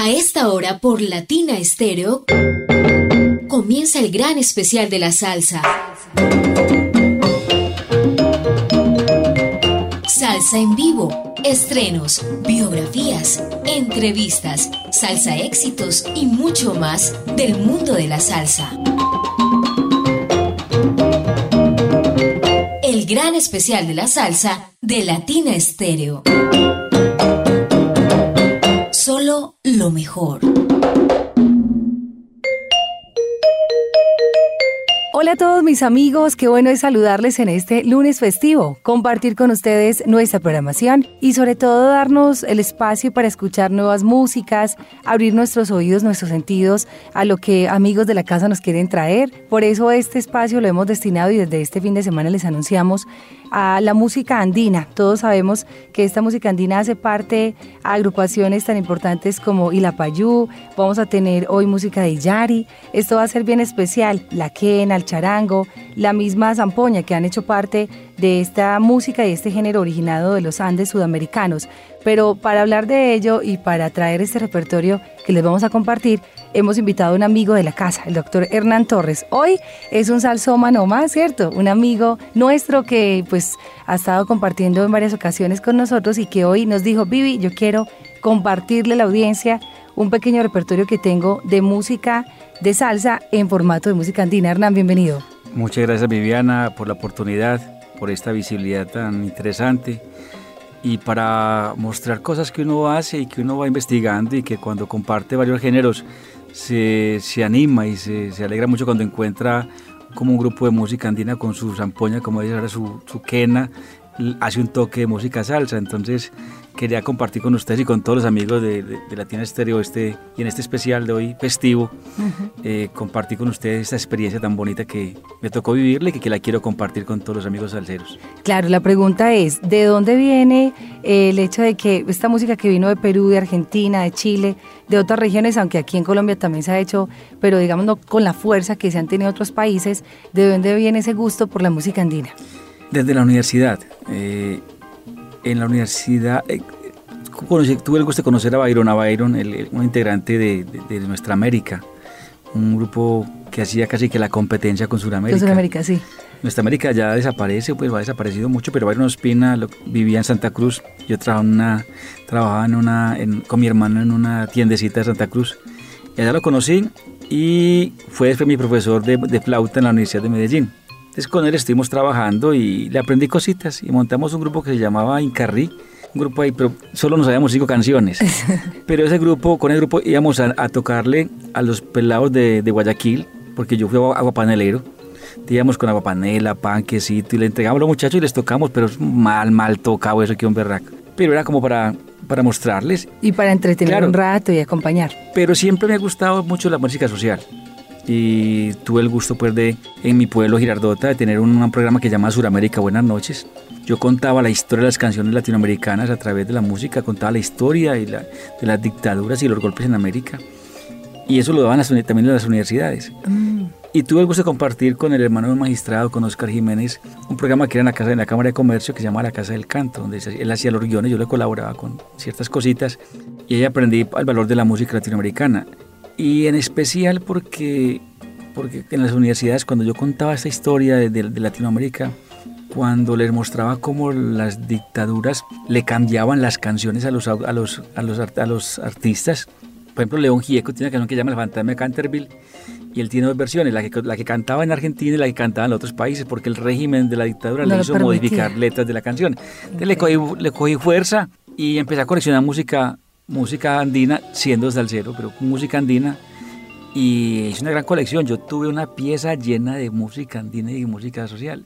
A esta hora por Latina Estéreo comienza el gran especial de la salsa. Salsa en vivo, estrenos, biografías, entrevistas, salsa éxitos y mucho más del mundo de la salsa. El gran especial de la salsa de Latina Estéreo. Solo lo mejor. Hola a todos mis amigos, qué bueno es saludarles en este lunes festivo, compartir con ustedes nuestra programación y sobre todo darnos el espacio para escuchar nuevas músicas, abrir nuestros oídos, nuestros sentidos a lo que amigos de la casa nos quieren traer. Por eso este espacio lo hemos destinado y desde este fin de semana les anunciamos a la música andina. Todos sabemos que esta música andina hace parte a agrupaciones tan importantes como Illapayú, vamos a tener hoy música de Yari, esto va a ser bien especial, la quena, el charango, la misma zampoña que han hecho parte de esta música y este género originado de los Andes sudamericanos. Pero para hablar de ello y para traer este repertorio que les vamos a compartir, hemos invitado a un amigo de la casa, el doctor Hernán Torres. Hoy es un salsómano más, ¿cierto? Un amigo nuestro que pues ha estado compartiendo en varias ocasiones con nosotros y que hoy nos dijo, Vivi, yo quiero compartirle a la audiencia un pequeño repertorio que tengo de música de salsa en formato de música andina. Hernán, bienvenido. Muchas gracias, Viviana, por la oportunidad, por esta visibilidad tan interesante y para mostrar cosas que uno hace y que uno va investigando y que cuando comparte varios géneros se anima y se alegra mucho cuando encuentra como un grupo de música andina con su zampoña, como dice ahora, su quena, hace un toque de música salsa. Entonces quería compartir con ustedes y con todos los amigos de Latina Estéreo y en este especial de hoy festivo, compartir con ustedes esta experiencia tan bonita que me tocó vivirle y que la quiero compartir con todos los amigos salseros. Claro, la pregunta es, ¿de dónde viene el hecho de que esta música que vino de Perú, de Argentina, de Chile, de otras regiones, aunque aquí en Colombia también se ha hecho, pero digamos no con la fuerza que se han tenido otros países, ¿de dónde viene ese gusto por la música andina? Desde la universidad. En la universidad tuve el gusto de conocer a Byron, un integrante de Nuestra América, un grupo que hacía casi que la competencia con Sudamérica. Con Sudamérica, sí. Nuestra América ya desaparece, pues ha desaparecido mucho, pero Byron Ospina vivía en Santa Cruz. Yo trabajaba con mi hermano en una tiendecita de Santa Cruz. Y allá lo conocí y fue mi profesor de flauta en la Universidad de Medellín. Entonces con él estuvimos trabajando y le aprendí cositas y montamos un grupo que se llamaba Incarrí, un grupo ahí, pero solo nos sabíamos 5 canciones. Pero con el grupo íbamos a tocarle a los pelados de Guayaquil, porque yo fui aguapanelero. Íbamos con aguapanela, pan, quesito y le entregamos a los muchachos y les tocamos, pero mal tocado eso, que un berraco. Pero era como para mostrarles. Y para entretener, claro, un rato y acompañar. Pero siempre me ha gustado mucho la música social. Y tuve el gusto pues en mi pueblo Girardota de tener un programa que se llama Suramérica Buenas Noches. Yo contaba la historia de las canciones latinoamericanas a través de la música, contaba la historia de las dictaduras y los golpes en América. Y eso lo daban también en las universidades. Y tuve el gusto de compartir con el hermano del magistrado, con Oscar Jiménez, un programa que era en la Cámara de Comercio que se llama La Casa del Canto, donde él hacía los guiones, yo le colaboraba con ciertas cositas y ahí aprendí el valor de la música latinoamericana. Y en especial porque en las universidades, cuando yo contaba esta historia de Latinoamérica, cuando les mostraba cómo las dictaduras le cambiaban las canciones a los artistas. Por ejemplo, León Gieco tiene una canción que se llama El Fantasma de Canterville y él tiene 2 versiones, la que cantaba en Argentina y la que cantaba en otros países, porque el régimen de la dictadura le hizo modificar letras de la canción. Entonces le cogí fuerza y empecé a coleccionar música andina, siendo salsero, pero música andina, y es una gran colección. Yo tuve una pieza llena de música andina y de música social.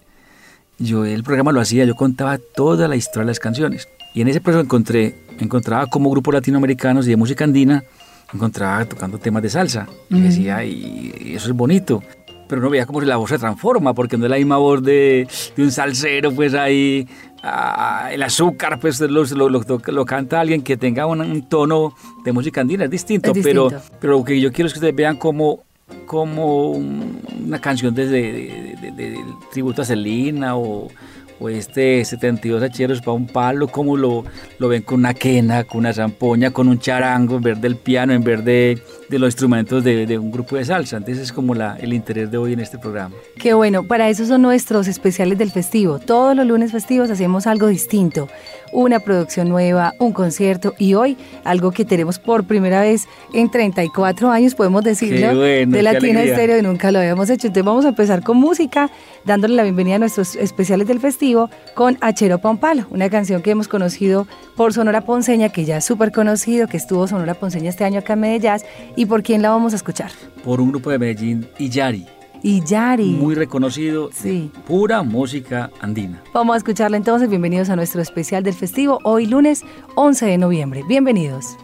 El programa lo hacía, yo contaba toda la historia de las canciones, y en ese proceso encontraba como grupos latinoamericanos y de música andina, encontraba tocando temas de salsa, y decía, y eso es bonito, pero no veía cómo la voz se transforma, porque no es la misma voz de un salsero, pues ahí el azúcar, pues lo canta alguien que tenga un tono de música andina, es distinto. Pero lo que yo quiero es que ustedes vean como una canción de tributo a Celina o o este 72 hacheros para un palo, como lo ven con una quena, con una zampoña, con un charango, en vez del piano, en vez de los instrumentos de un grupo de salsa. Entonces es como el interés de hoy en este programa. Qué bueno, para eso son nuestros especiales del festivo. Todos los lunes festivos hacemos algo distinto, una producción nueva, un concierto, y hoy algo que tenemos por primera vez en 34 años, podemos decirlo, bueno, de Latina alegría. Estéreo, y nunca lo habíamos hecho. Entonces vamos a empezar con música, dándole la bienvenida a nuestros especiales del festivo con Hachero pa' un palo, una canción que hemos conocido por Sonora Ponceña, que ya es súper conocido, que estuvo Sonora Ponceña este año acá en Medellín. ¿Y por quién la vamos a escuchar? Por un grupo de Medellín, Iyari. Iyari. Muy reconocido, sí. Pura música andina. Vamos a escucharla entonces. Bienvenidos a nuestro especial del festivo, hoy lunes 11 de noviembre. Bienvenidos.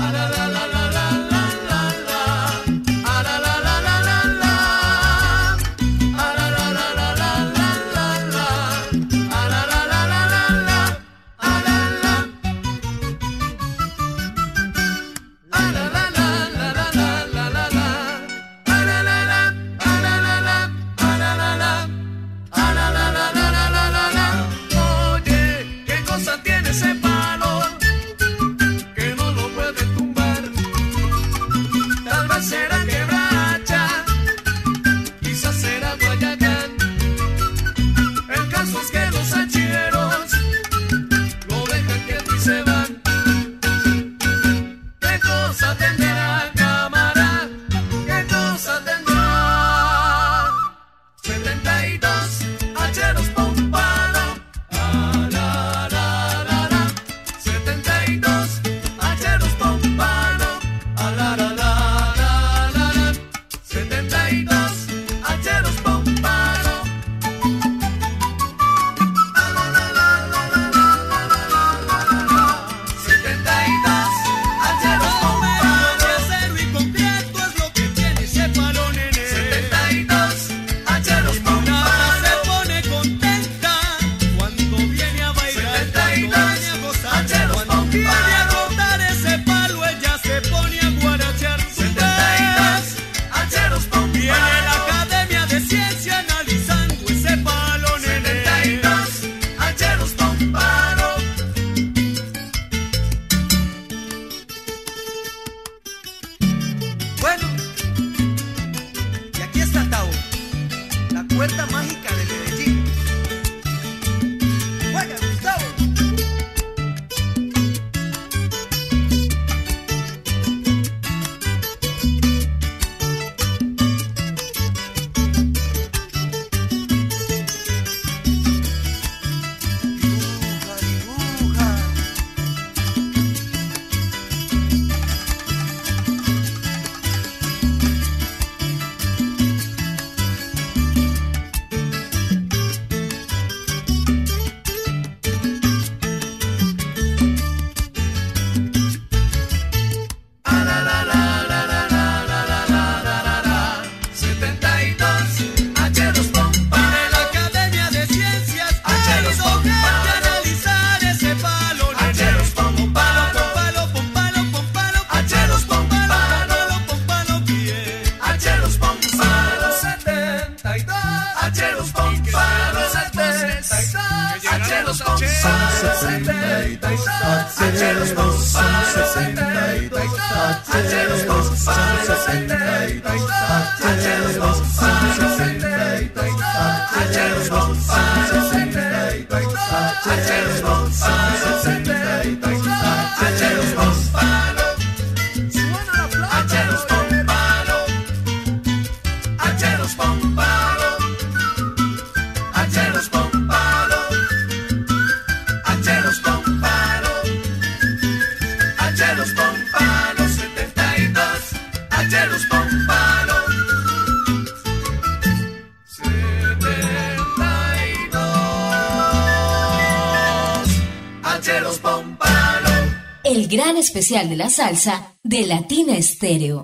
El gran especial de la salsa de Latina Estéreo.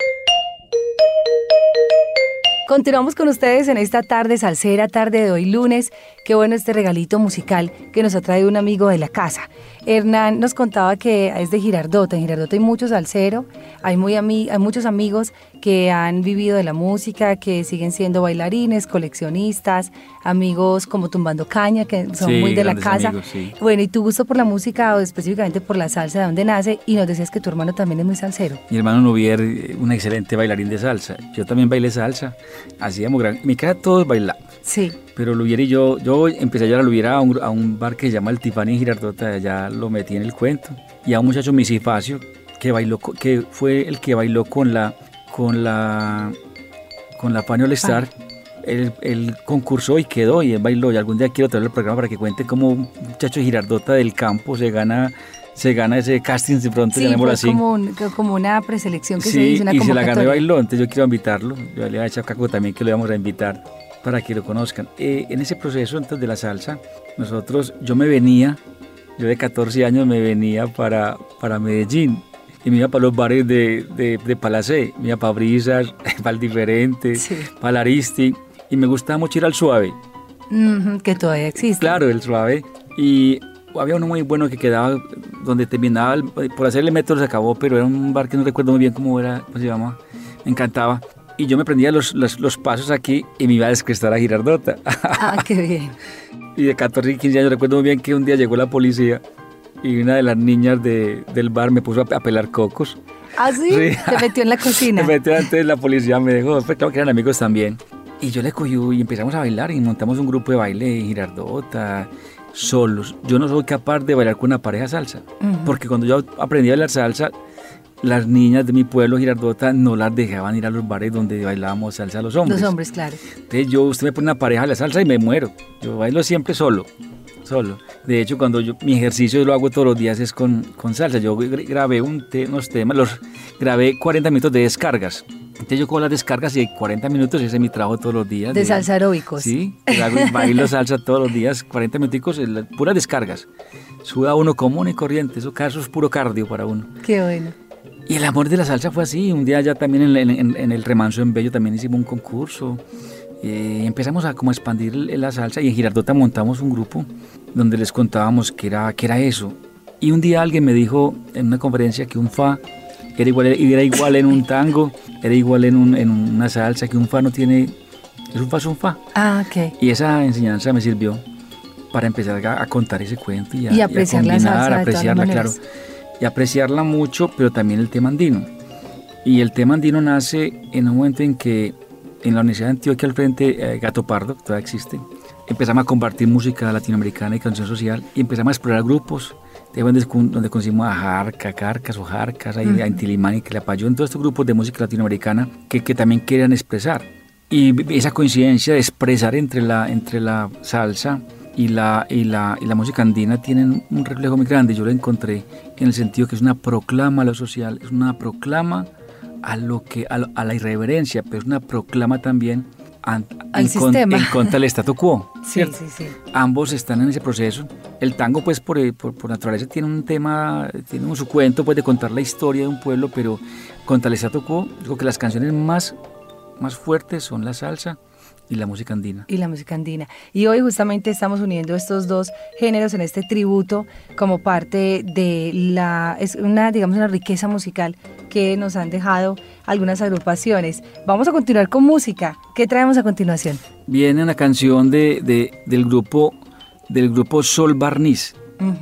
Continuamos con ustedes en esta tarde salsera, tarde de hoy lunes, Qué bueno este regalito musical que nos ha traído un amigo de la casa. Hernán nos contaba que es de Girardota. En Girardota hay mucho salsero, hay muchos amigos que han vivido de la música, que siguen siendo bailarines, coleccionistas, amigos como Tumbando Caña, que son muy de la casa. Amigos, sí. Bueno, ¿y tu gusto por la música o específicamente por la salsa, de dónde nace? Y nos decías que tu hermano también es muy salsero. Mi hermano Nubier, un excelente bailarín de salsa. Yo también bailé salsa, hacíamos en mi casa todos bailaban. Sí. Pero Lubier y yo empecé a llevar a Lubier a un bar que se llama el Tiffany en Girardota, ya lo metí en el cuento. Y a un muchacho Misifacio, que fue el que bailó con la Fanny All Star. Él concursó y quedó, y él bailó. Y algún día quiero traerle el programa para que cuente cómo un muchacho de Girardota del campo se gana ese casting, de pronto, llamémoslo así. Como una preselección que sí, se dice, una y se la ganó y bailó. Entonces yo quiero invitarlo. Yo le había dicho a Caco también que lo íbamos a invitar para que lo conozcan. En ese proceso entonces de la salsa, yo de 14 años me venía para Medellín. Y me iba para los bares de Palacé, me iba para Brisas, para el Diferente, sí, para el Aristi, y me gustaba mucho ir al Suave. Que todavía existe. Claro, el Suave. Y había uno muy bueno que quedaba donde terminaba, por hacerle metro se acabó, pero era un bar que no recuerdo muy bien cómo se llama, me encantaba. Y yo me prendía los pasos aquí y me iba a descrestar a Girardota. Ah, qué bien. Y de 14 y 15 años recuerdo muy bien que un día llegó la policía y una de las niñas del bar me puso a pelar cocos. ¿Ah, sí? Sí. Te metió en la cocina. Me metió antes, la policía me dejó, pues claro que eran amigos también. Y yo le cogí y empezamos a bailar y montamos un grupo de baile en Girardota, solos. Yo no soy capaz de bailar con una pareja salsa, porque cuando yo aprendí a bailar salsa, las niñas de mi pueblo, Girardota, no las dejaban ir a los bares donde bailábamos salsa a los hombres. Los hombres, claro. Entonces usted me pone una pareja a la salsa y me muero. Yo bailo siempre solo. De hecho, cuando mi ejercicio lo hago todos los días es con salsa. Yo grabé unos temas, grabé 40 minutos de descargas. Entonces yo cojo las descargas y 40 minutos, ese es mi trabajo todos los días. De salsa aeróbicos. Sí, bailo salsa todos los días, 40 minuticos, puras descargas. Suda uno común y corriente, eso es puro cardio para uno. Qué bueno. Y el amor de la salsa fue así. Un día ya también en el Remanso en Bello también hicimos un concurso. Empezamos a como expandir la salsa y en Girardota montamos un grupo donde les contábamos qué era eso. Y un día alguien me dijo en una conferencia que un fa era igual en un tango, era igual en una salsa, que un fa no tiene, es un fa. Ah, ok. Y esa enseñanza me sirvió para empezar a contar ese cuento y apreciar la salsa, apreciarla, claro. Y apreciarla mucho, pero también el tema andino. Y el tema andino nace en un momento en que en la Universidad de Antioquia, al frente, Gato Pardo, que todavía existe, empezamos a compartir música latinoamericana y canción social y empezamos a explorar grupos, donde conocimos a Carcas o Jarcas, a Intilimani, que le apoyó en todos estos grupos de música latinoamericana que también querían expresar. Y esa coincidencia de expresar entre la salsa y la música andina tienen un reflejo muy grande. Yo lo encontré en el sentido que es una proclama a lo social, es una proclama a la irreverencia, pero es una proclama también en contra del statu quo. Sí. Ambos están en ese proceso. El tango, pues, por naturaleza tiene un tema, tiene su cuento, pues, de contar la historia de un pueblo, pero contra el statu quo, digo que las canciones más fuertes son la salsa y la música andina. Y hoy justamente estamos uniendo estos dos géneros en este tributo como parte de una riqueza musical que nos han dejado algunas agrupaciones. Vamos a continuar con música. ¿Qué traemos a continuación? Viene una canción del grupo Sol Barniz.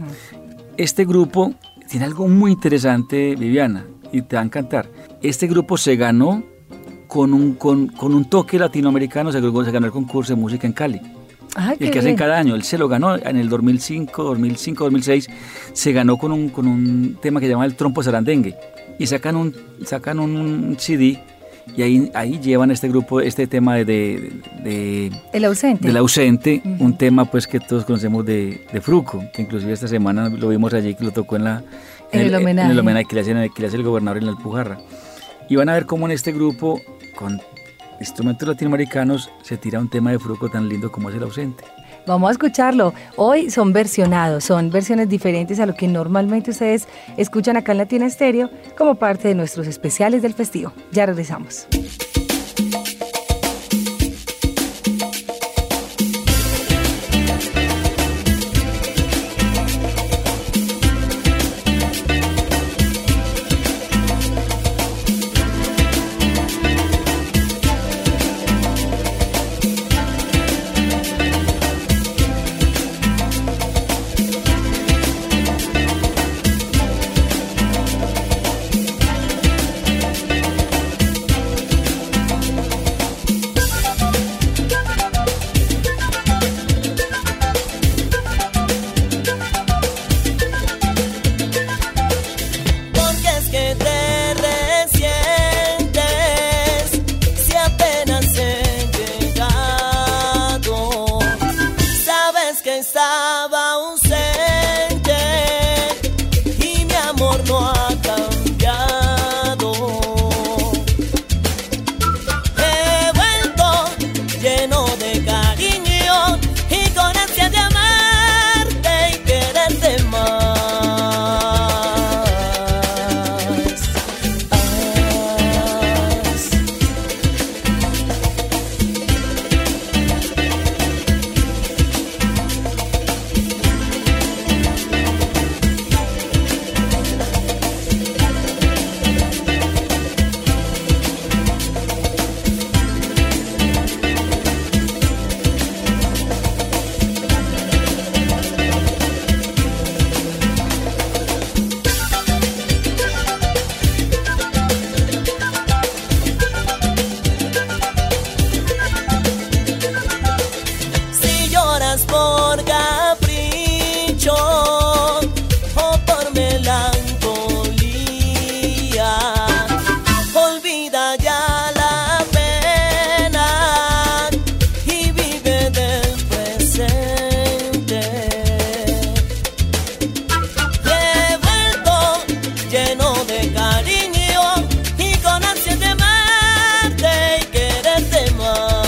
Este grupo tiene algo muy interesante, Viviana, y te va a encantar. Este grupo se ganó con un toque latinoamericano, se ganó el concurso de música en Cali. El que hacen cada año. Él se lo ganó en el 2006, se ganó con un tema que se llama El Trompo Sarandengue. Y sacan un CD y ahí llevan este grupo, este tema de El Ausente. Del Ausente, un tema pues que todos conocemos de Fruco, que inclusive esta semana lo vimos allí, que lo tocó en el homenaje que le hace el gobernador en la Alpujarra. Y van a ver cómo en este grupo, con instrumentos latinoamericanos, se tira un tema de Fruco tan lindo como es El Ausente. Vamos a escucharlo. Hoy son versiones diferentes a lo que normalmente ustedes escuchan acá en Latina Estéreo como parte de nuestros especiales del festivo. Ya regresamos. no ha cambiado. He vuelto lleno de cariño y con ansia de amarte y quererte más. Por capricho o por melancolía, olvida ya la pena y vive del presente. He vuelto lleno de cariño y con ansia de amarte y quererte más.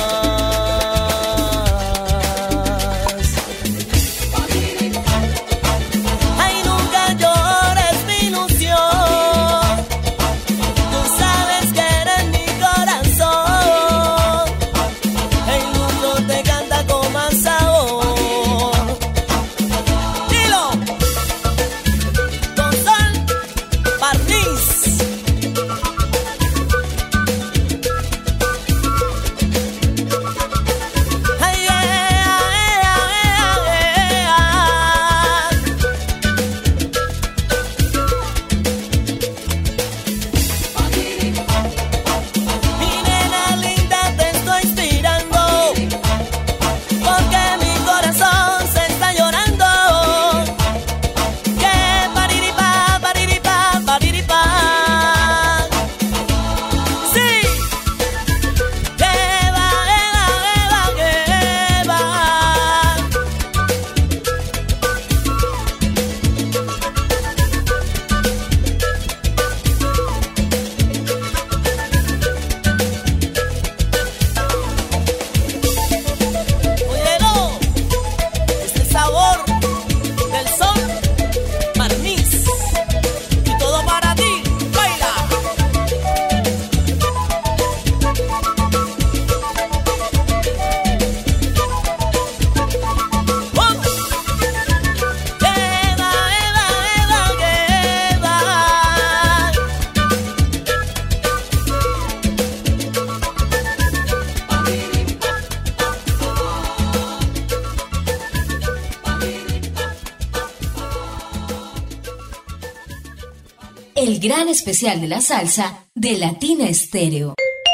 El gran especial de la salsa de Latina Estéreo.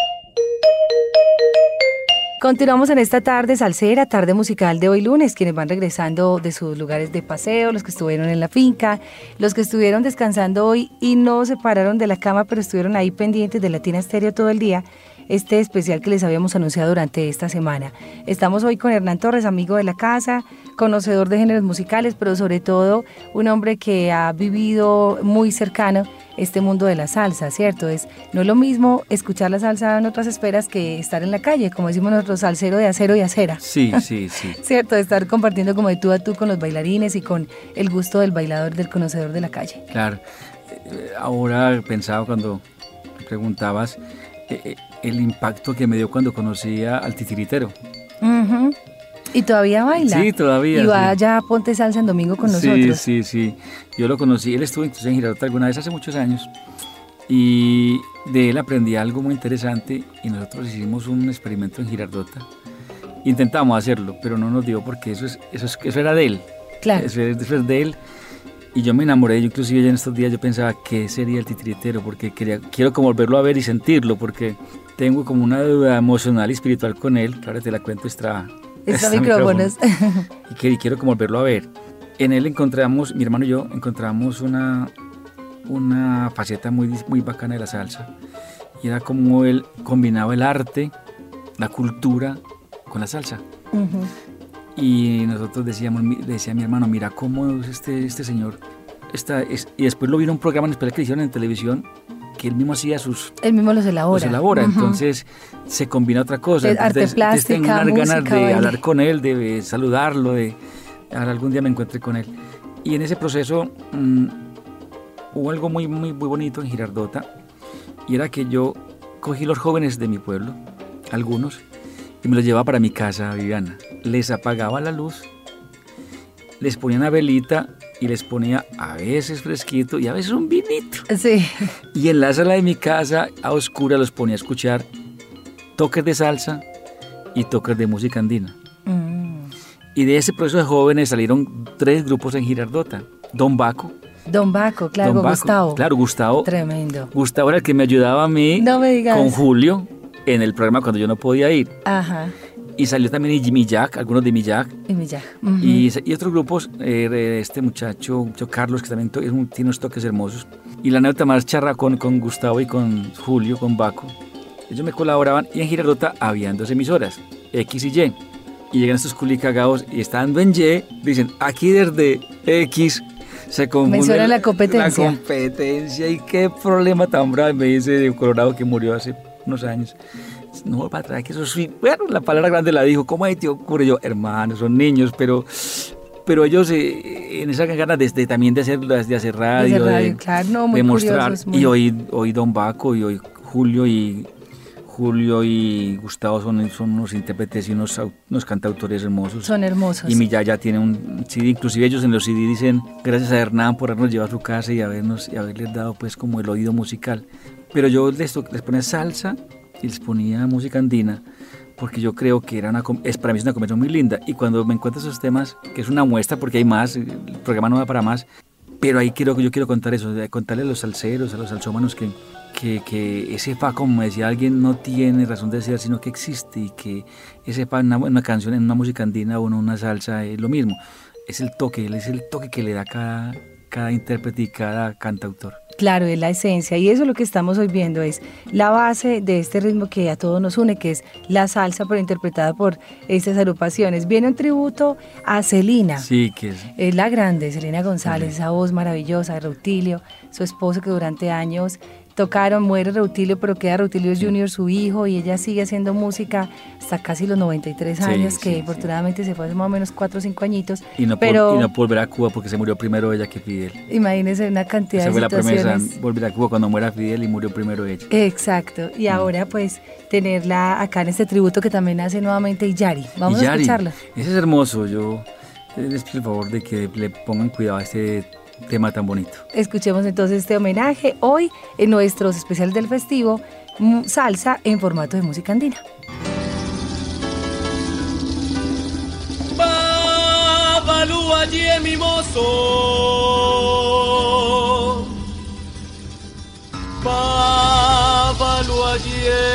Continuamos en esta tarde salsera, tarde musical de hoy lunes, quienes van regresando de sus lugares de paseo, los que estuvieron en la finca, los que estuvieron descansando hoy y no se pararon de la cama, pero estuvieron ahí pendientes de Latina Estéreo todo el día. Este especial que les habíamos anunciado durante esta semana. Estamos hoy con Hernán Torres, amigo de la casa, conocedor de géneros musicales, pero sobre todo un hombre que ha vivido muy cercano este mundo de la salsa, ¿cierto? No es lo mismo escuchar la salsa en otras esferas que estar en la calle, como decimos nosotros, salsero de acero y acera. Sí, sí, sí. ¿Cierto? De estar compartiendo como de tú a tú con los bailarines y con el gusto del bailador, del conocedor de la calle. Claro. Ahora pensaba cuando me preguntabas el impacto que me dio cuando conocí al titiritero. Uh-huh. ¿Y todavía baila? Sí, todavía. Y va allá a Ponte Salsa en domingo con nosotros. Sí, sí, sí. Yo lo conocí, él estuvo incluso en Girardota alguna vez hace muchos años y de él aprendí algo muy interesante y nosotros hicimos un experimento en Girardota. Intentamos hacerlo, pero no nos dio porque eso era de él. Claro. Eso es de él. Y yo me enamoré, yo inclusive ya en estos días yo pensaba qué sería el titiritero, porque quiero como volverlo a ver y sentirlo, porque tengo como una deuda emocional y espiritual con él, que ahora te la cuento extra micrófonos. Y quiero como volverlo a ver. En él encontramos, mi hermano y yo, encontramos una faceta muy, muy bacana de la salsa, y era como él combinaba el arte, la cultura con la salsa. Uh-huh. Y nosotros decía a mi hermano, mira cómo es este señor y después lo vi en un programa en especial que hicieron en televisión, que él mismo hacía Él mismo los elabora. Entonces se combina otra cosa. Arte plástica, tengo unas música, ganas de baile. hablar con él, de saludarlo, algún día me encuentre con él. Y en ese proceso hubo algo muy, muy, muy bonito en Girardota, y era que yo cogí los jóvenes de mi pueblo, algunos, y me los llevaba para mi casa, Viviana. Les apagaba la luz, les ponía una velita y les ponía a veces fresquito y a veces un vinito. Sí. Y en la sala de mi casa, a oscura, los ponía a escuchar toques de salsa y toques de música andina. Y de ese proceso de jóvenes salieron 3 grupos en Girardota. Don Baco, claro, Gustavo. Claro, Gustavo. Tremendo. Gustavo era el que me ayudaba a mí No me digas. con Julio en el programa cuando yo no podía ir. Ajá. Y salió también Jimmy Jack, algunos de Millac. Y otros grupos, este muchacho Carlos, que también tiene unos toques hermosos. Y la anécdota más charra con Gustavo y con Julio, con Baco. Ellos me colaboraban y en Girardota habían 2 emisoras, X y Y. Y llegan estos culicagados y estando en Y, dicen, aquí desde X se confunde menciona la competencia. La competencia, y qué problema tan bravo, me dice Colorado, que murió hace unos años. No, para atrás, que eso sí. Bueno, la palabra grande la dijo. ¿Cómo ahí te ocurre? Yo, hermanos, son niños, pero ellos en esa ganas también de hacer radio, claro, no, muy de mostrar. curiosos, Y hoy Don Baco y hoy Julio y Gustavo son unos intérpretes y unos cantautores hermosos. Son hermosos. Y mi yaya tiene un CD, inclusive ellos en los CD dicen, gracias a Hernán por habernos llevado a su casa y haberles dado pues como el oído musical. Pero yo les ponía salsa y les ponía música andina, porque yo creo que para mí es una combinación muy linda. Y cuando me encuentro esos temas, que es una muestra porque hay más, el programa no da para más, pero ahí yo quiero contar eso, contarle a los salseros, a los salsómanos que ese fa, como me decía alguien, no tiene razón de ser, sino que existe, y que ese fa en una canción, en una música andina o en una salsa es lo mismo. Es el toque que le da cada intérprete y cada cantautor. Claro, es la esencia, y eso es lo que estamos hoy viendo, es la base de este ritmo que a todos nos une, que es la salsa, pero interpretada por estas agrupaciones. Viene un tributo a Celina. Sí, que es la grande, Celina González, esa voz maravillosa de Reutilio, su esposo que durante años tocaron, muere Reutilio, pero queda Reutilio Jr., su hijo, y ella sigue haciendo música hasta casi los 93 años, que afortunadamente se fue hace más o menos 4 o 5 añitos. Y no volverá a Cuba porque se murió primero ella que Fidel. Imagínense una cantidad de situaciones. Esa fue la promesa, volver a Cuba cuando muera Fidel, y murió primero ella. Exacto, y ahora pues tenerla acá en este tributo que también hace nuevamente Yari. Vamos a escucharla. Ese es hermoso, yo les pido el favor de que le pongan cuidado a este tema tan bonito. Escuchemos entonces este homenaje hoy en nuestros especiales del festivo, salsa en formato de música andina. Babalu allí mi mozo, Babalu allí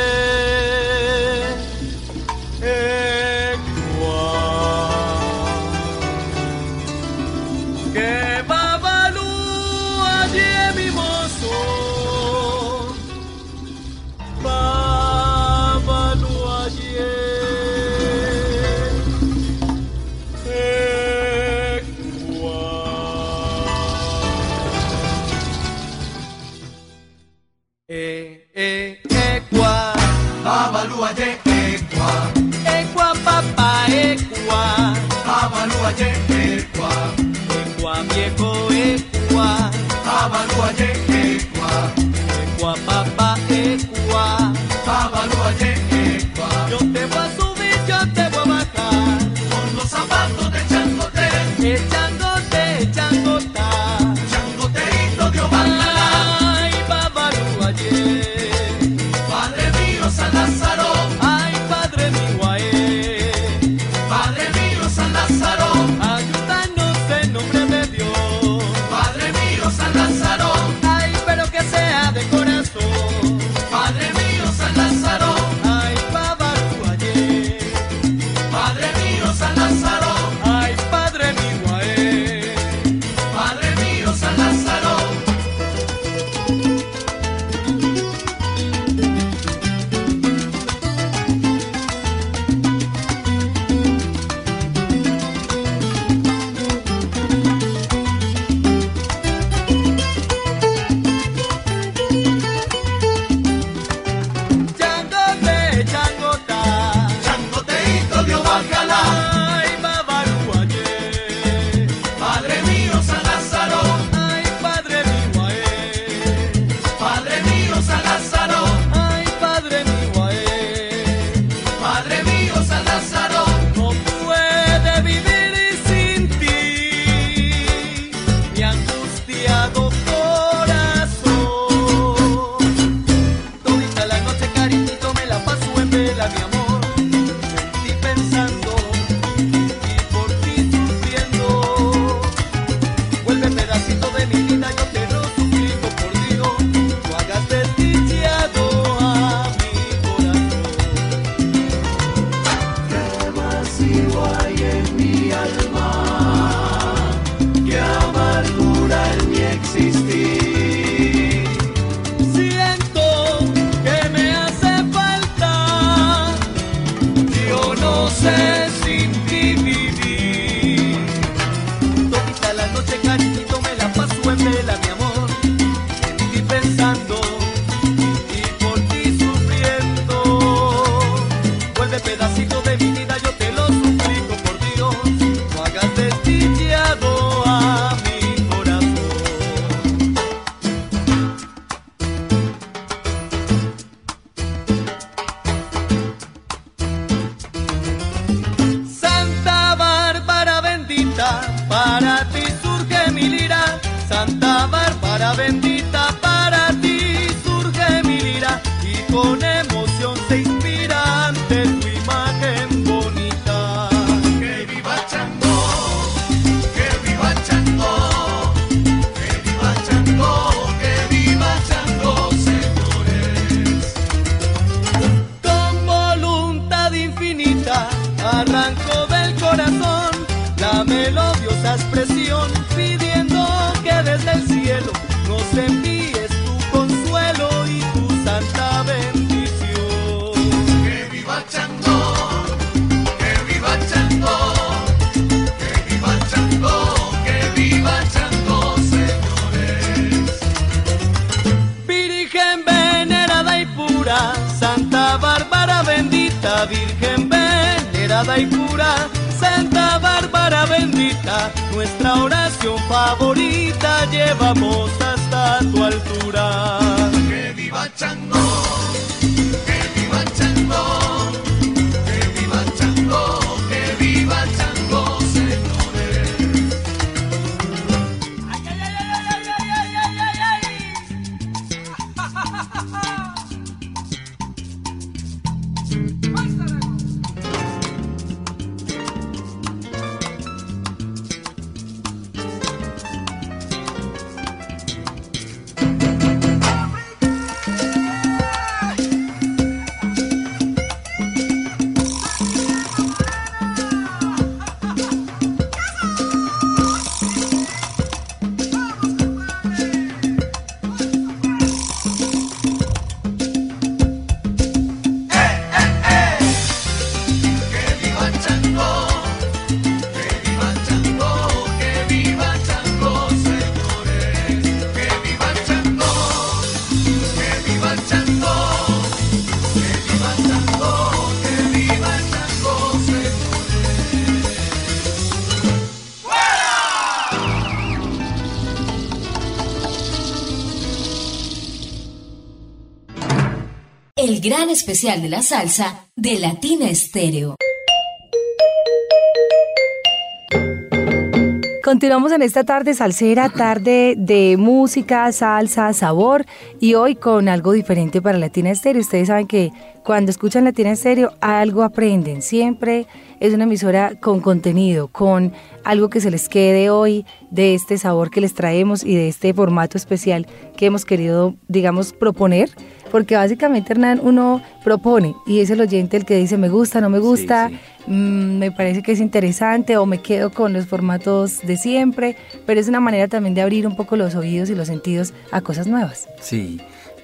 Babalu aye ekwa, ekwa papá ekwa, Babalu aye ekwa, ekwa viejo ekwa, Babalu aye ekwa, ekwa papá ekwa, Babalu aye ekwa. yo te voy a subir, yo te voy a bajar, Con los zapatos de Changote, echándote, echangota, Changoteito de Obalala. ay Babalu aye, Padre mío San Lázaro, ay padre mío aye, Padre mío San Lázaro, ayúdanos en nombre de Dios, Padre mío San Lázaro, ay para ti surge mi lira y con emoción se inspira ante tu imagen bonita. Que viva Chango, que viva Chango, que viva Chango, que viva Chango, señores. Con voluntad infinita arranco del corazón la melodiosa expresión, pidiendo que desde el cielo nos envíes tu consuelo y tu santa bendición. Que viva Chango, que viva Chango, que viva Chango, que viva Chango, señores. Virgen venerada y pura, Santa Bárbara bendita, Virgen venerada y pura, Santa Bárbara bendita, nuestra oración favorita llevamos hasta tu altura. Que viva Chango, que viva Chango, que viva Chango, que viva Chango, señores. ¡Ay, ay, ay, ay, ay, ay, ay, ay, Que viva Chango, que viva Chango, que viva Chango, señores. Que viva Chango, que viva Chango, que viva Chango, que viva Chango, señores. El gran especial de la salsa de Latina Estéreo. Continuamos en esta tarde salsera, tarde de música, salsa, sabor y hoy con algo diferente para Latina Estéreo. Ustedes saben que cuando escuchan Latina Estéreo algo aprenden, siempre es una emisora con contenido, con algo que se les quede hoy de este sabor que les traemos y de este formato especial que hemos querido, digamos, proponer. Porque básicamente, Hernán, uno propone y es el oyente el que dice me gusta, no me gusta, Sí, me parece que es interesante o me quedo con los formatos de siempre, pero es una manera también de abrir un poco los oídos y los sentidos a cosas nuevas. Sí.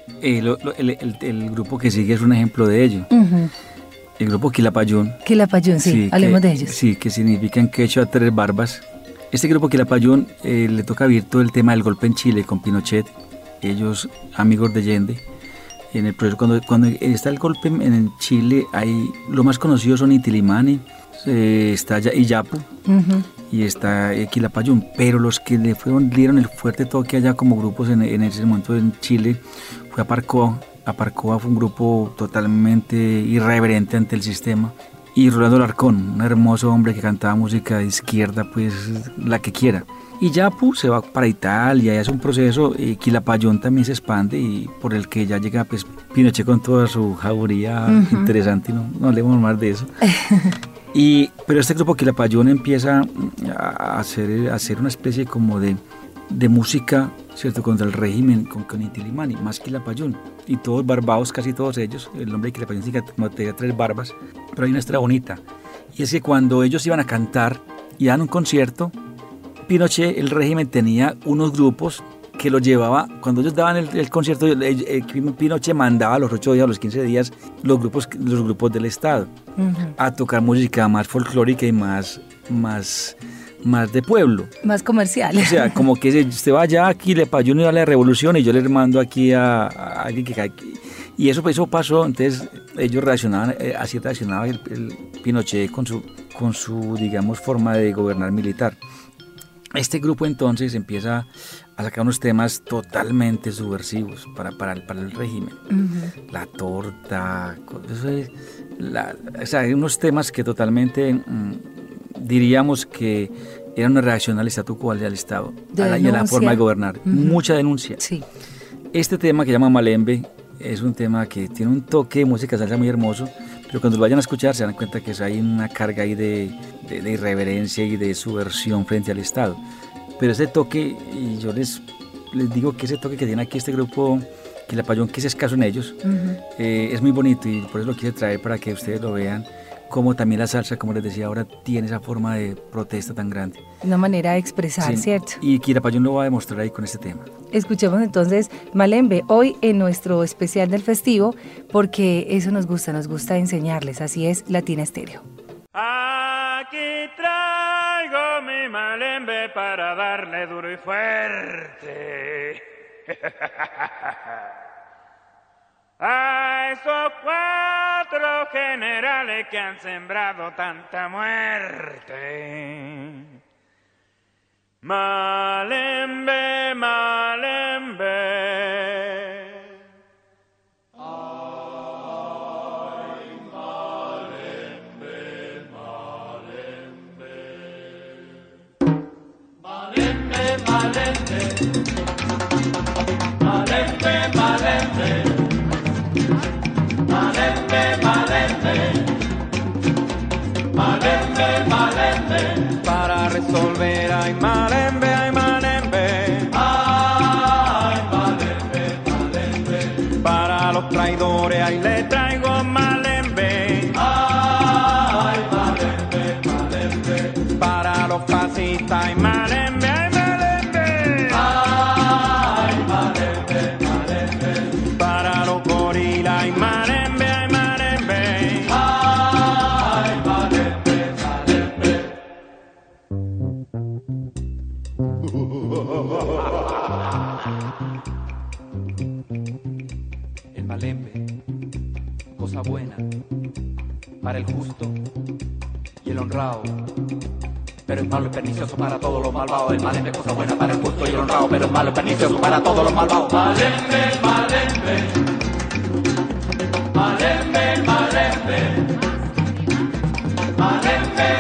El grupo que sigue es un ejemplo de ello. Uh-huh. El grupo Quilapayún. Quilapayún, sí, hablemos de ellos. Sí, que significa en quechua tres barbas. Este grupo Quilapayún le toca vivir todo el tema del golpe en Chile con Pinochet. Ellos, amigos de Allende. En el proceso, cuando está el golpe en Chile, lo más conocido son Inti-Illimani, está Iyapu Uh-huh. y está Quilapayún, pero los que dieron el fuerte toque allá como grupos en ese momento en Chile fue Aparcoa. Aparcoa fue un grupo totalmente irreverente ante el sistema, y Rolando Alarcón, un hermoso hombre que cantaba música de izquierda, pues la que quiera. Y Yapu se va para Italia y hace un proceso. Quilapayún también se expande y por el que ya llega pues Pinochet con toda su jauría Uh-huh. interesante, no hablemos más de eso. Pero este grupo Quilapayún empieza a hacer una especie como de música, ¿cierto?, contra el régimen con Inti-Illimani, más Quilapayún. Y todos barbados, casi todos ellos. El nombre de Quilapayún significa como tenía tres barbas, pero hay una historia bonita. Y es que cuando ellos iban a cantar y dan un concierto, Pinochet, el régimen, tenía unos grupos que los llevaba, cuando ellos daban el concierto, Pinochet mandaba a los 8 días, a los 15 días, los grupos del Estado Uh-huh. a tocar música más folclórica y más de pueblo. Más comercial. O sea, como que usted va allá aquí, le payó a la revolución y yo le mando aquí a alguien que... Y eso pasó, entonces ellos reaccionaban, así reaccionaba el Pinochet con su, digamos, forma de gobernar militar. Este grupo entonces empieza a sacar unos temas totalmente subversivos para el régimen. Uh-huh. La torta, o sea, hay unos temas que totalmente diríamos que eran una reacción al statu quo, al Estado, y a la forma de gobernar. Uh-huh. Mucha denuncia. Sí. Este tema que llama Malembe es un tema que tiene un toque de música salsa muy hermoso, pero cuando lo vayan a escuchar se dan cuenta que hay una carga ahí de irreverencia y de subversión frente al Estado. Pero ese toque, y yo les digo que ese toque que tiene aquí este grupo Quilapayún, que es escaso en ellos, es muy bonito, y por eso lo quise traer para que ustedes lo vean, como también la salsa, como les decía ahora, tiene esa forma de protesta tan grande. Una manera de expresar, Sí, ¿cierto? y Quilapayún lo va a demostrar ahí con este tema. Escuchemos entonces Malembe hoy en nuestro especial del festivo, porque eso nos gusta enseñarles, así es Latina Estéreo. Aquí traigo mi malembe para darle duro y fuerte a esos 4 generales que han sembrado tanta muerte. Malembe, malembe. Para resolver hay malembe, hay malembe. Ay, malembe, malembe. Para los traidores ahí le traigo malembe. Ay, malembe, malembe. Para los fascistas hay malembe, hay malembe. Ay, malembe, malembe. Para los gorilas hay malembe, hay malembe. Ay, malembe, malembe. El malembe, cosa buena para el justo y el honrado, pero es malo y pernicioso para todos los malvados. El malembe, cosa buena para el justo y el honrado, pero es malo y pernicioso para todos los malvados. Malembe, malembe, malembe, malembe, malembe,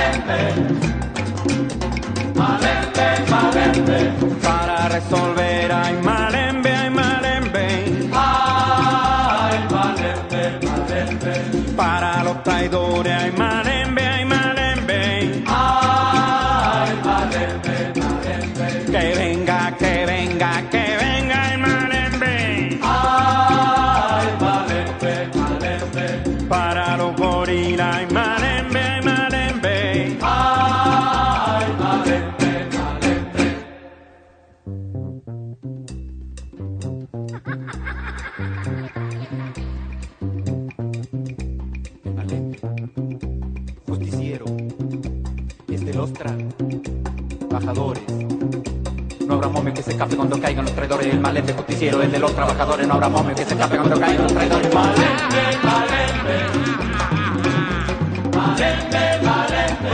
malembe, malembe, malembe. Para resolver hay malembe, hay malembe. Ay, malembe, malembe. Para los traidores hay malembe, hay malembe. Ay, malembe, malembe. Que venga, que venga, que venga el malembe. Ay, malembe, malembe. Para los gorilas hay malembe, hay malembe. Ay, malembe, malembe. El malembe, justiciero, es del ostra, bajadores. No habrá momio que se escape cuando caigan los traidores. El malembe justiciero es de los trabajadores. No habrá momio que se escape cuando caigan los traidores. Malembe, malembe. Malembe, malembe.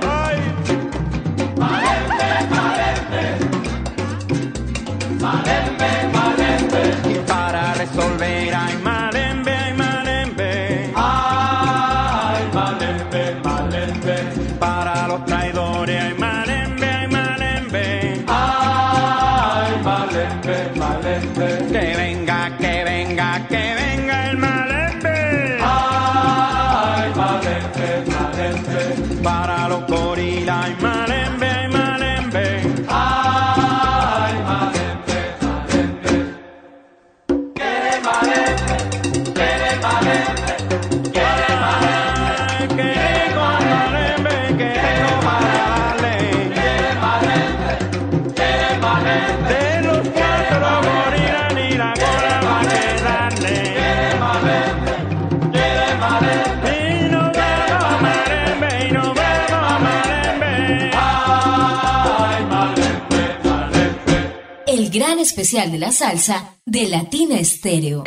Malembe, malembe. Y para resolver hay malembe, hay malembe. Ay, malembe, malembe. Para los traidores hay malembe, hay malembe. Ay, malembe, malembe. Que venga, que venga, que venga el malembe. Ay, malembe, malembe. Para los gorilas hay malembe, hay malembe. Ay, malembe, malembe. Quiere malembe, quiere malembe, quiere malembe. Que rico malembe, que rico para darle. Quiere malembe, quiere malembe. De los 4 gorilas ni la cola va a quedarle. Quiere malembe, quiere malembe. Y nos vemos a malembe, y nos vemos a malembe. Ay, malembe, malembe. El gran especial de la salsa de Latina Estéreo.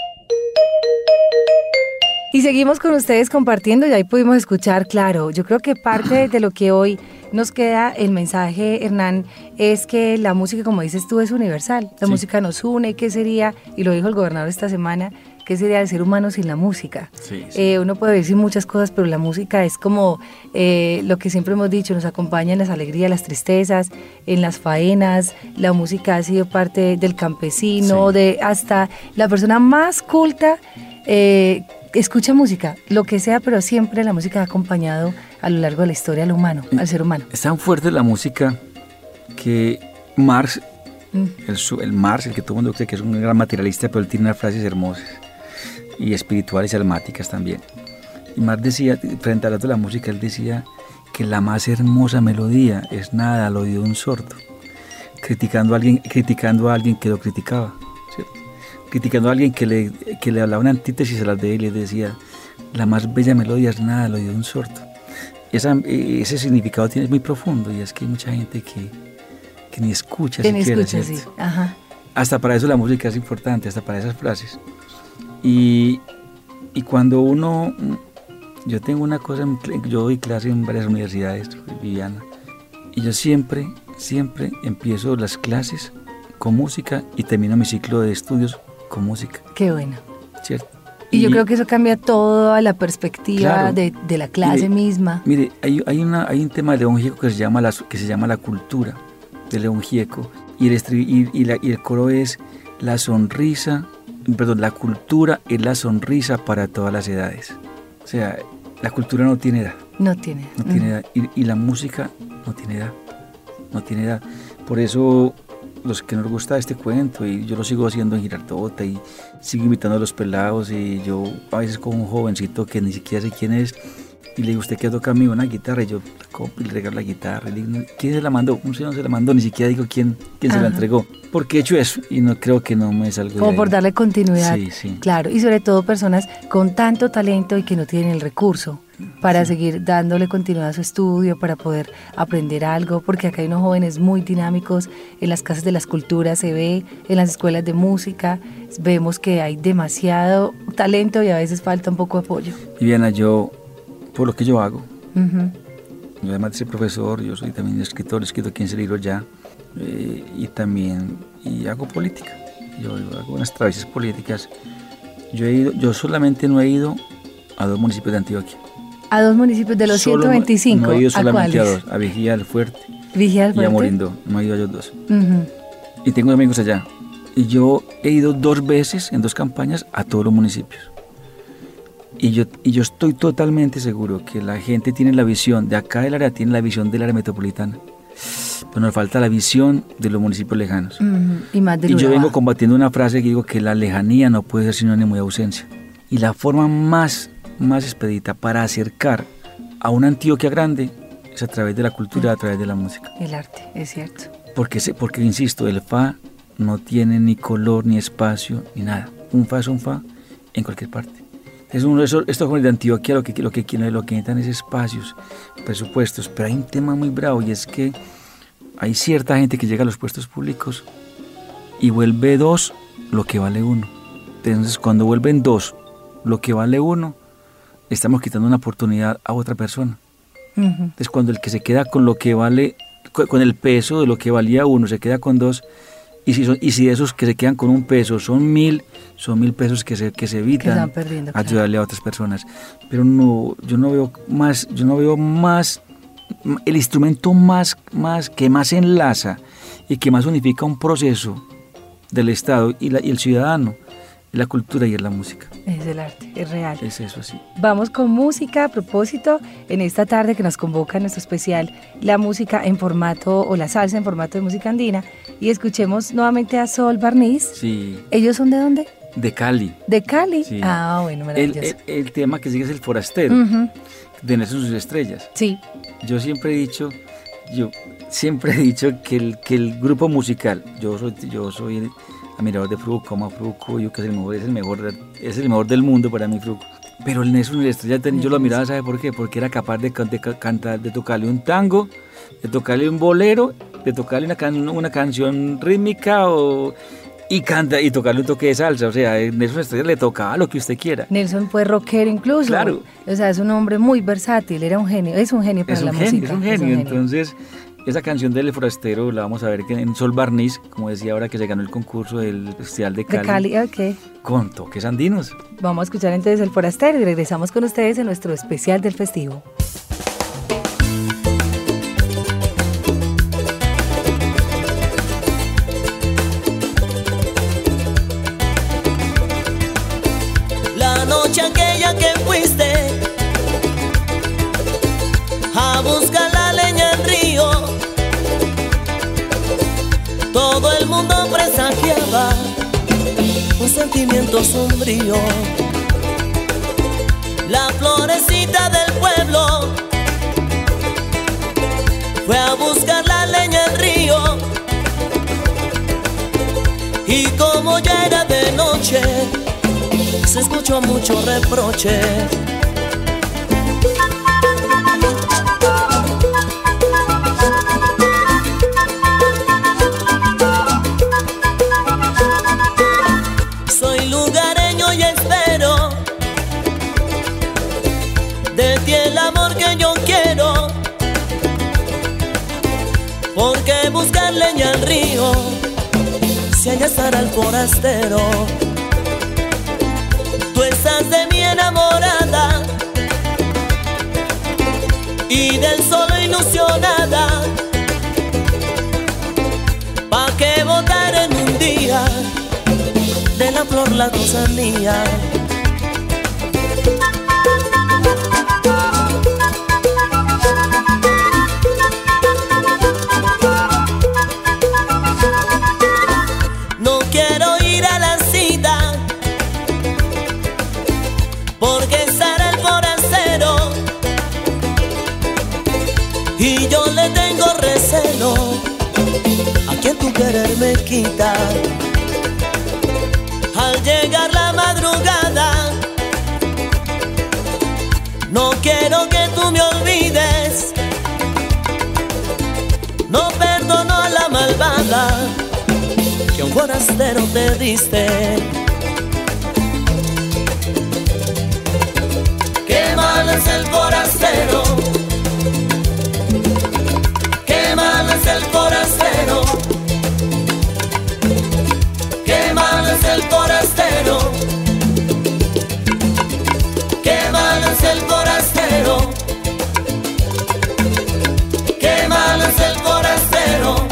Y seguimos con ustedes compartiendo, y ahí pudimos escuchar, claro, yo creo que parte de lo que hoy nos queda, el mensaje, Hernán, es que la música, como dices tú, es universal. La Sí. música nos une. ¿Qué sería? Y lo dijo el gobernador esta semana, ¿qué sería el ser humano sin la música? Sí, sí. Uno puede decir muchas cosas, pero la música es como lo que siempre hemos dicho, nos acompaña en las alegrías, las tristezas, en las faenas. La música ha sido parte del campesino, Sí. de hasta la persona más culta. Escucha música, lo que sea, pero siempre la música ha acompañado a lo largo de la historia al humano, al ser humano. Es tan fuerte la música que Marx, el Marx, el que todo el mundo cree que es un gran materialista, pero él tiene unas frases hermosas y espirituales y almáticas también. Y Marx decía, frente a la de la música, él decía que la más hermosa melodía es nada al oído de un sordo, criticando a alguien que lo criticaba, ¿cierto? Criticando a alguien que le hablaba una antítesis a las de él y le decía, la más bella melodía es nada al oído de un sordo. Ese significado es muy profundo, y es que hay mucha gente que ni escucha siquiera, sí. ¿cierto? Ajá. Hasta para eso la música es importante, hasta para esas frases. Y cuando uno... Yo tengo una cosa, yo doy clase en varias universidades, Viviana, y yo siempre empiezo las clases con música y termino mi ciclo de estudios con música, Qué bueno. ¿cierto? Y yo creo que eso cambia toda la perspectiva Claro. de la clase misma. Mire, hay un tema de León Gieco que se llama La Cultura, de León Gieco, y el coro es la cultura es la sonrisa para todas las edades. O sea, la cultura no tiene edad. No tiene. No tiene edad. Y la música no tiene edad. No tiene edad. Por eso, los que nos gusta este cuento, y yo lo sigo haciendo en Girardota, y sigo invitando a los pelados, y yo a veces con un jovencito que ni siquiera sé quién es, y le digo, ¿usted qué toca a mí? Una guitarra, y yo la compro y le regalo la guitarra. Y le digo, ¿quién se la mandó? Un señor se la mandó, ni siquiera digo quién se la entregó. Porque he hecho eso, y no creo que no me salgo de Como ahí. por darle continuidad. Sí. Claro, y sobre todo personas con tanto talento y que no tienen el recurso para seguir dándole continuidad a su estudio, para poder aprender algo, porque acá hay unos jóvenes muy dinámicos, en las casas de las culturas se ve, en las escuelas de música, vemos que hay demasiado talento y a veces falta un poco de apoyo. Viviana, yo, por lo que yo hago, Ujú. yo además de ser profesor, yo soy también escritor, he escrito 15 libros ya, y hago política. Yo hago unas travesías políticas. Yo solamente no he ido a 2 municipios de Antioquia. A 2 municipios de los Solo 125. No he ido ¿A solamente a cuáles? 2, a Vigía del Fuerte Vigía del y a Fuerte. Morindó. No he ido a ellos 2. Ujú. Y tengo amigos allá. Y yo he ido 2 veces en 2 campañas a todos los municipios. Y yo estoy totalmente seguro que la gente tiene la visión, de acá del área tiene la visión del área metropolitana. Pero nos falta la visión de los municipios lejanos. Ujú. Y más del Y yo Urabá. vengo combatiendo una frase que digo que la lejanía no puede ser sinónimo de ausencia. Y la forma más expedita para acercar a una Antioquia grande es a través de la cultura, a través de la música. El arte, es cierto. Porque insisto, el fa no tiene ni color, ni espacio, ni nada. Un fa es un fa en cualquier parte. Es uno de estos jóvenes de Antioquia lo que necesitan es espacios, presupuestos. Pero hay un tema muy bravo, y es que hay cierta gente que llega a los puestos públicos y vuelve 2 lo que vale 1. Entonces, cuando vuelven 2 lo que vale 1, estamos quitando una oportunidad a otra persona. Ujú. Entonces, cuando el que se queda con lo que vale, con el peso de lo que valía 1, se queda con 2, y si de esos que se quedan con 1 peso son 1.000 pesos que se evitan, Que están perdiendo, claro. ayudarle a otras personas. Pero no, yo no veo más el instrumento que más enlaza y que más unifica un proceso del Estado y el ciudadano, es la cultura y es la música. Es el arte, es real. Es eso, así. Vamos con música a propósito en esta tarde que nos convoca nuestro especial, la música en formato o la salsa en formato de música andina, y escuchemos nuevamente a Sol Barniz. Sí, ¿Ellos son de dónde? de Cali. ¿De Cali? Sí. Ah, bueno, maravilloso. El tema que sigue es El Forastero, Ujú. de Nelson Sus Estrellas. Sí, Yo siempre he dicho que el grupo musical, yo soy admirador de Fruco, amo a Fruco, yo que es el mejor del mundo para mí, Fruco. Pero el Nelson Estrella, yo lo admiraba, ¿sabe por qué? Porque era capaz de cantar, de tocarle un tango, de tocarle un bolero, de tocarle una canción rítmica y tocarle un toque de salsa. O sea, Nelson Estrella le tocaba lo que usted quiera. Nelson fue rockero incluso. Claro. O sea, es un hombre muy versátil, era un genio, es un genio para la música. Es un genio. Entonces, esa canción del Forastero la vamos a ver en Sol Barniz, como decía ahora que se ganó el concurso del Festival de De Cali. Cali, ok. con toques andinos. Vamos a escuchar entonces El Forastero y regresamos con ustedes en nuestro especial del festivo. La noche aquella que fuiste a buscar la leña al río, todo el mundo presagiaba un sentimiento sombrío. La florecita del pueblo fue a buscar la leña al río, y como ya era de noche, se escuchó mucho reproche. Soy lugareño y espero de ti el amor que yo quiero, porque buscar leña al río si allá estará el forastero. Tú estás de mi enamorada y del solo ilusionada, pa' que botar en un día de la flor la gozanía. No quiero ir a la cita porque estará el forastero y yo le tengo recelo a quien tu querer me quita. Al llegar la madrugada, no quiero que tú me olvides, no perdono a la malvada que un forastero te diste. Qué malo es el forastero, qué malo es el forastero, qué malo es el forastero, qué malo es el forastero, qué malo es el forastero.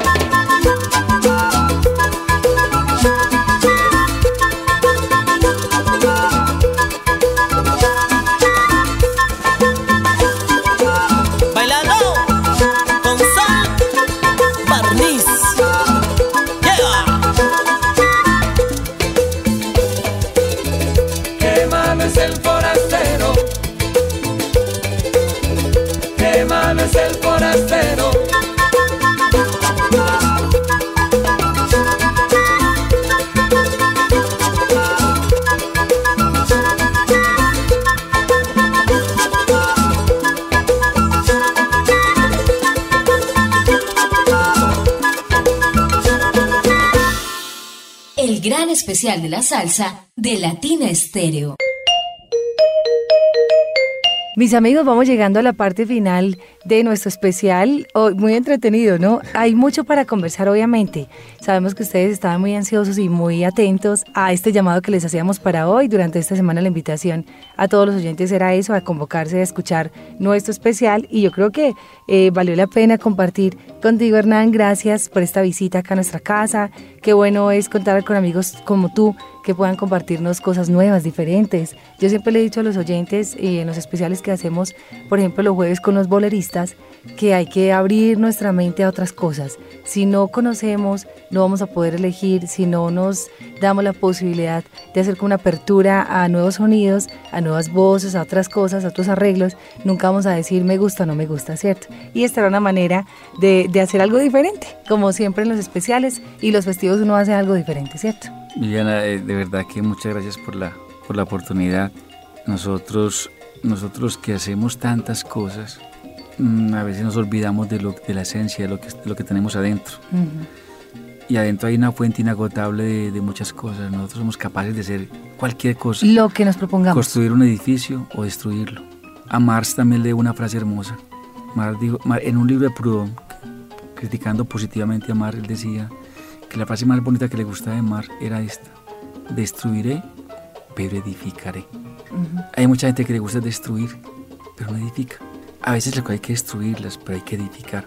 Es el forastero. El gran especial de la salsa de Latina Estéreo. Mis amigos, vamos llegando a la parte final de nuestro especial, muy entretenido, ¿no? Hay mucho para conversar, obviamente. Sabemos que ustedes estaban muy ansiosos y muy atentos a este llamado que les hacíamos para hoy. Durante esta semana la invitación a todos los oyentes era eso, a convocarse a escuchar nuestro especial, y yo creo que valió la pena compartir contigo, Hernán. Gracias por esta visita acá a nuestra casa. Qué bueno es contar con amigos como tú, que puedan compartirnos cosas nuevas, diferentes. Yo siempre le he dicho a los oyentes en los especiales que hacemos, por ejemplo los jueves con los boleristas, que hay que abrir nuestra mente a otras cosas. Si no conocemos, no vamos a poder elegir. Si no nos damos la posibilidad de hacer como una apertura a nuevos sonidos, a nuevas voces, a otras cosas, a otros arreglos, nunca vamos a decir me gusta o no me gusta, ¿cierto? Y esta era una manera de hacer algo diferente, como siempre en los especiales y los festivos uno hace algo diferente, ¿cierto? Viviana, de verdad que muchas gracias por la oportunidad. Nosotros que hacemos tantas cosas, a veces nos olvidamos de la esencia, de lo que tenemos adentro. Uh-huh. Y adentro hay una fuente inagotable de muchas cosas. Nosotros somos capaces de hacer cualquier cosa. Lo que nos propongamos. Construir un edificio o destruirlo. A Marx también le dio una frase hermosa. Marx dijo, en un libro de Proudhon, criticando positivamente a Marx, él decía que la frase más bonita que le gustaba de Marx era esta: destruiré, pero edificaré. Hay mucha gente que le gusta destruir, pero no edifica. A veces hay que destruirlas, pero hay que edificar.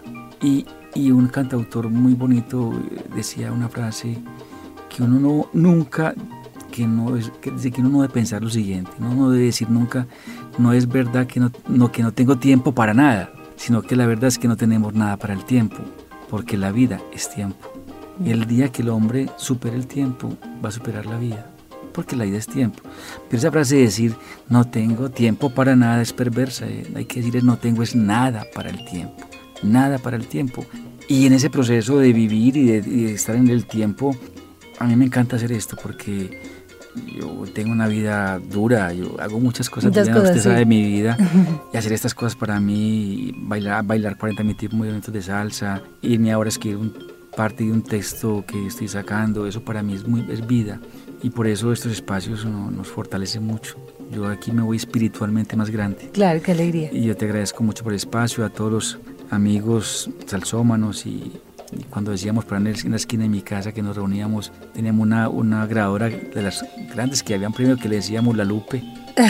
Y un cantautor muy bonito decía una frase que uno nunca, que dice que uno no debe pensar lo siguiente, uno no debe decir nunca, no es verdad que no tengo tiempo para nada, sino que la verdad es que no tenemos nada para el tiempo, porque la vida es tiempo. Y el día que el hombre supere el tiempo, va a superar la vida, porque la vida es tiempo. Pero esa frase de decir, no tengo tiempo para nada, es perversa. Hay que decir, no tengo es nada para el tiempo, nada para el tiempo. Y en ese proceso de vivir y de estar en el tiempo, a mí me encanta hacer esto, porque yo tengo una vida dura, yo hago muchas cosas, usted sabe de mi vida, y hacer estas cosas para mí, bailar 40 minutos de salsa, irme ahora a escribir parte de un texto que estoy sacando, eso para mí es vida, y por eso estos espacios nos fortalecen mucho. Yo aquí me voy espiritualmente más grande. Claro, qué alegría. Y yo te agradezco mucho por el espacio, a todos los amigos salsómanos, y cuando decíamos por en la esquina de mi casa que nos reuníamos, teníamos una grabadora de las grandes que habían primero que le decíamos La Lupe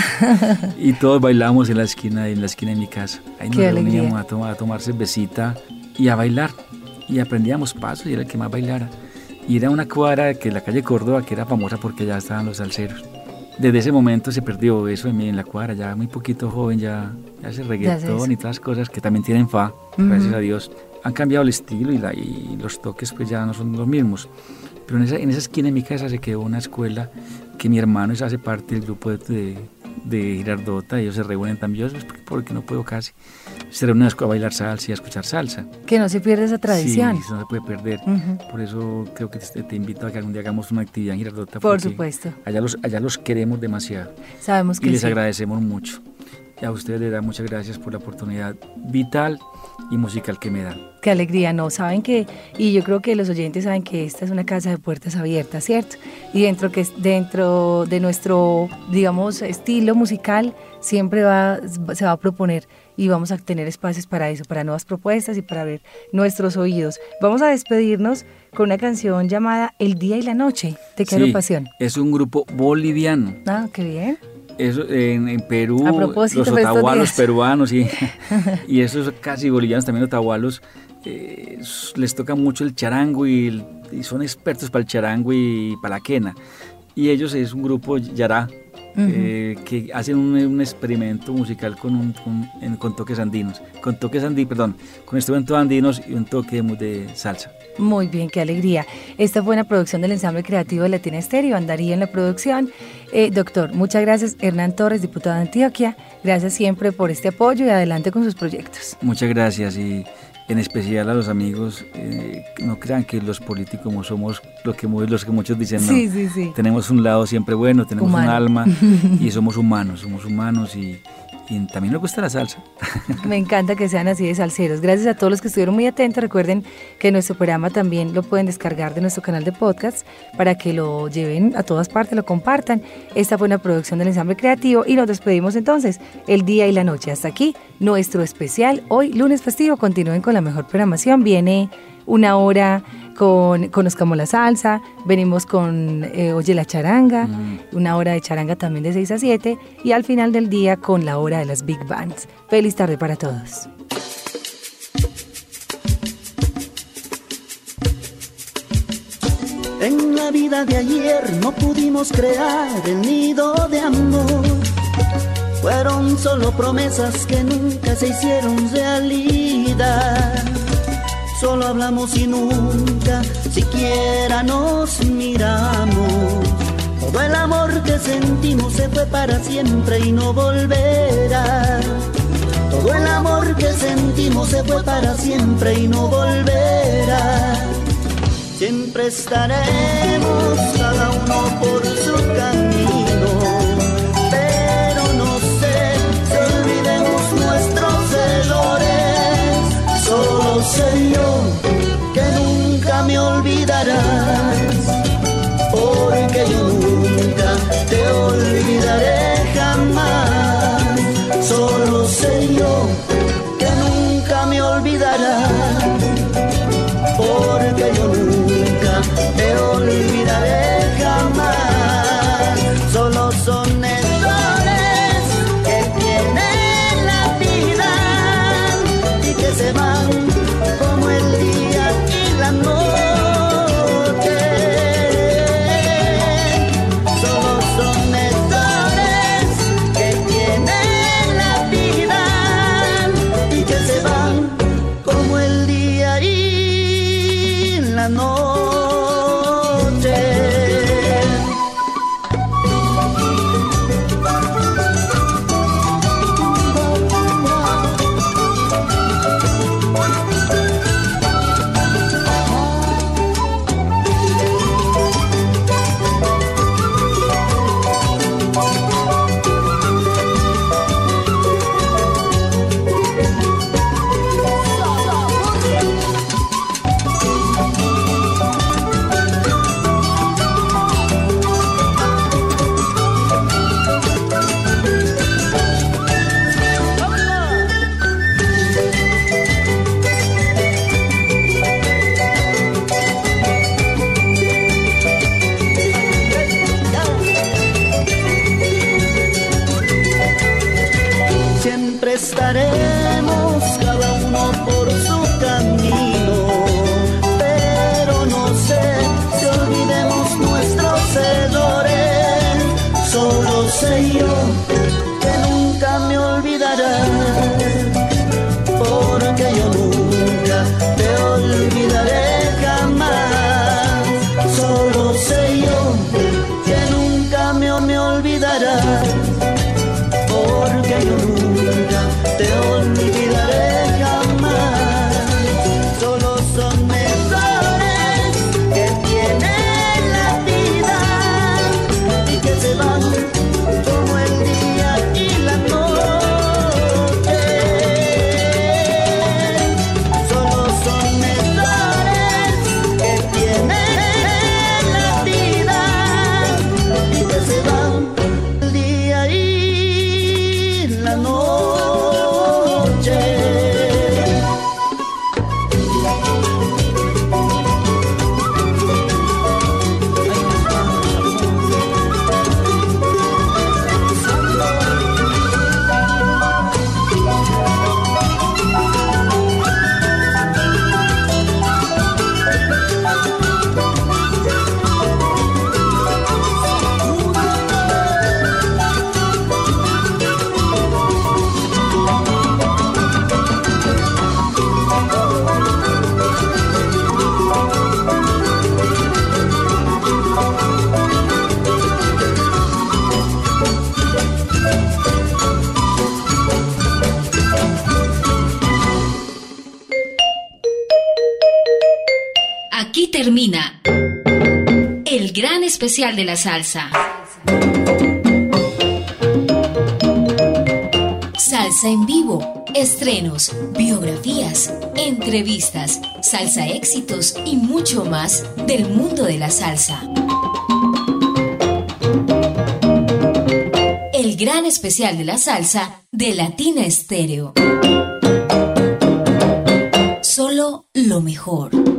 y todos bailábamos en la esquina de mi casa. Ahí nos reuníamos a tomar cervecita y a bailar, y aprendíamos pasos y era el que más bailara. Y era una cuadra que la calle Córdoba que era famosa porque ya estaban los salseros. Desde ese momento se perdió eso en la cuadra, ya muy poquito joven, ya hace reggaetón y todas las cosas que también tienen fa, gracias a Dios. Han cambiado el estilo y los toques pues ya no son los mismos. Pero en esa esquina de mi casa se quedó una escuela que mi hermano hace parte del grupo de Girardota, ellos se reúnen también, yo porque no puedo casi. Se reúnen a bailar salsa y a escuchar salsa. Que no se pierda esa tradición. Sí, no se puede perder. Por eso creo que te invito a que algún día hagamos una actividad en Girardota. Por supuesto. Allá los queremos demasiado. Sabemos que y les agradecemos mucho. Y a ustedes les da muchas gracias por la oportunidad vital y musical que me dan. Qué alegría, ¿no? Saben que, y yo creo que los oyentes saben que esta es una casa de puertas abiertas, ¿cierto? Y dentro de nuestro, digamos, estilo musical, siempre se va a proponer y vamos a tener espacios para eso, para nuevas propuestas y para abrir nuestros oídos. Vamos a despedirnos con una canción llamada El Día y la Noche, de qué agrupación. Es un grupo boliviano. Ah, qué bien. Eso en Perú, los otahualos peruanos y esos casi bolivianos también otahualos, les toca mucho el charango y son expertos para el charango y para la quena. Y ellos es un grupo yará, que hacen un experimento musical con toques andinos, con instrumentos andinos y un toque de salsa. Muy bien, qué alegría. Esta fue una producción del Ensamble Creativo de Latina Estéreo, andaría en la producción. Doctor, muchas gracias. Hernán Torres, diputado de Antioquia, gracias siempre por este apoyo y adelante con sus proyectos. Muchas gracias, y en especial a los amigos, no crean que los políticos somos lo que muchos dicen, no. Sí. Tenemos un lado siempre bueno, tenemos humano. Un alma y somos humanos y también nos gusta la salsa. Me encanta que sean así de salseros. Gracias a todos los que estuvieron muy atentos. Recuerden que nuestro programa también lo pueden descargar de nuestro canal de podcast para que lo lleven a todas partes, lo compartan. Esta fue una producción del Ensamble Creativo y nos despedimos entonces El Día y la Noche. Hasta aquí nuestro especial hoy, lunes festivo. Continúen con la mejor programación. Viene una hora con Conozcamos la Salsa, venimos con Oye la Charanga, una hora de charanga también de 6 a 7 y al final del día con la hora de las Big Bands. Feliz tarde para todos. En la vida de ayer no pudimos crear el nido de amor. Fueron solo promesas que nunca se hicieron realidad. Solo hablamos y nunca siquiera nos miramos. Todo el amor que sentimos se fue para siempre y no volverá. Todo el amor que sentimos se fue para siempre y no volverá. Siempre estaremos cada uno por su camino, pero no sé si olvidemos nuestros errores. Solo sé yo que nunca me olvidarás, porque yo nunca te olvidaré jamás. Solo sé yo que nunca me olvidarás, porque yo nunca te olvidaré jamás. olvidarás, porque yo nunca te olvidaré jamás. Solo son errores que tiene la vida y que se van como el día y la noche. Solo son errores que tiene la vida y que se van el día y la noche. Aquí termina el gran especial de la salsa. Salsa en vivo, estrenos, biografías, entrevistas, salsa éxitos y mucho más del mundo de la salsa. El gran especial de la salsa de Latina Estéreo. Solo lo mejor.